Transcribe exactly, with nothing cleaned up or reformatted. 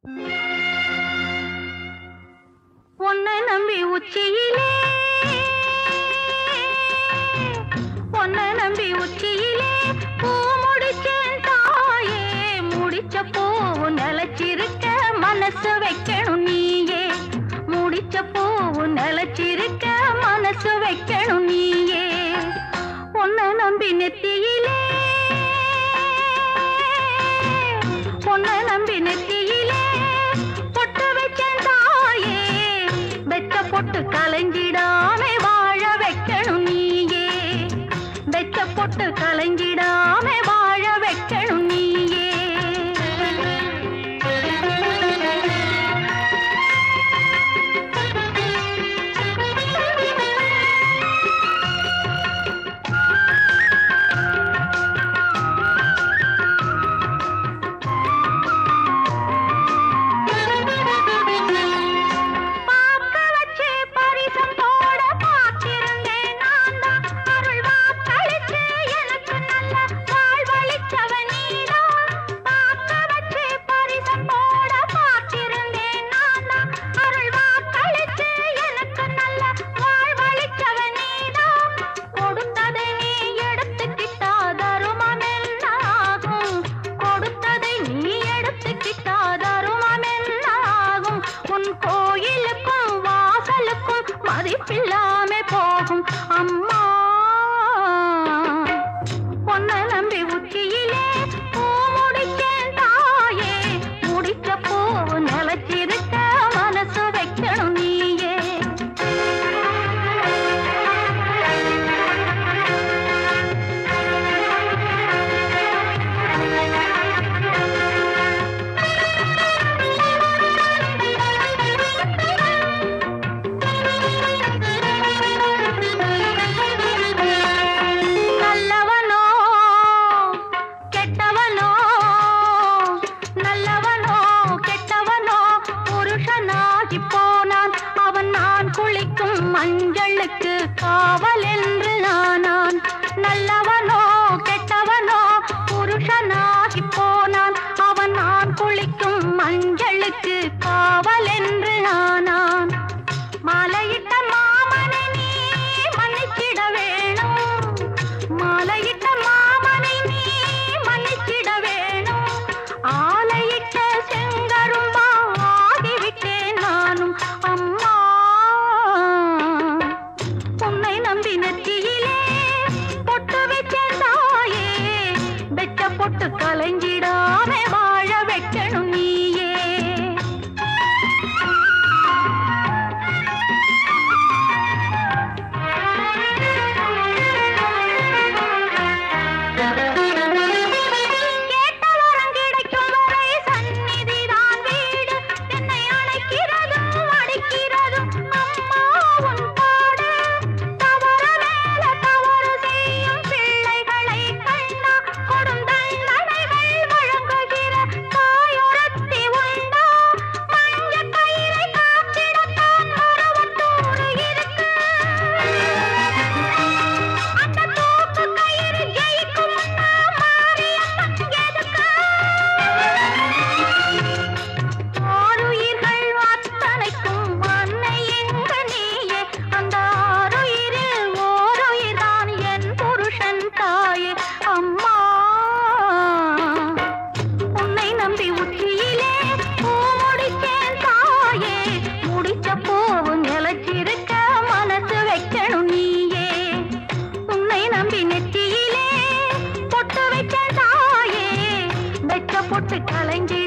உன்னை நம்பி உச்சியிலே உன்னை நம்பி உச்சியிலே பூ முடிச்சேன் தாயே முடிச்ச பூவு நிலச்சிருக்க மனசு வைக்கணும் நீயே முடிச்ச பூவு நிலச்சிருக்க மனசு வைக்கணும் நீயே உன்னை நம்பி நெத்தியிலே உன்னை நம்பி நெத்தியிலே பொட்டு வச்சேன் தாயே வெச்ச பொட்டு கலைஞ்சிடாமே வாழ வைக்கணும் நீயே வெச்ச பொட்டு கலைஞ்சிடாமே வாழ வைக்கணும் நீயே மதிப்பில்லாமே போகும் அம்மா பொன்னை நம்பி உச்சியிலே பூ முடிச்சேன் தாயே முடிச்ச பூவு நிலச்சிருக்க மனசு வைக்கணும் நீயே மஞ்சளுக்கு காவல் என்று நானான் நல்லவனோ கெட்டவனோ புருஷனாகி போனான் அவன் நான் குளிக்கும் மஞ்சளுக்கு காவல் என்று நானான் மாலையிட்ட மாமனை நீ மன்னிச்சிட வேணும் மாலையிட்ட மாமனை நீ மன்னிச்சிட வேணும் ஆலையிட்ட செங்கரும்பா ஆகிவிட்டேன் நானும் அம்மா உன்னை நம்பி நெற்றியிலே பொட்டு வச்சேன் தாயே வெச்ச பொட்டு கலைஞ்சிடாமே வாழ வைக்கணும் நீயே கேட்ட வரம் கிடைக்கும் வரை சந்நிதிதான் வீடு என்னை அணைக்கிறதும் அடிக்கிறதும் அம்மா உன் பாடு தவறு மேல தவறு செய்யும் பிள்ளைகளை கண்ணா கொடுந்தண்டனைகள் வழங்குகிற தாயொருத்தி உண்டா மஞ்ச கயிறை காத்திடத்தான் மரவத்தோடு இருக்கு அந்த தூக்கு கயிறு ஜெயிக்கும் மாரியம்மன் எதுக்கு ஆறுயிர்கள் அத்தனைக்கும் அன்னை எங்க நீயே அந்த ஆறுயிரில் ஓருயிர்தான் என் புருஷன் தாயே அம்மா உன்னை நம்பி உச்சியிலே பூ முடிச்சேன் தாயே முடிச்ச பூவு நிலச்சிருக்க மனசு வைக்கணும் நீயே உன்னை நம்பி நெற்றியிலே பொட்டு வச்சேன் தாயே வெச்ச பொட்டு கலைஞ்சி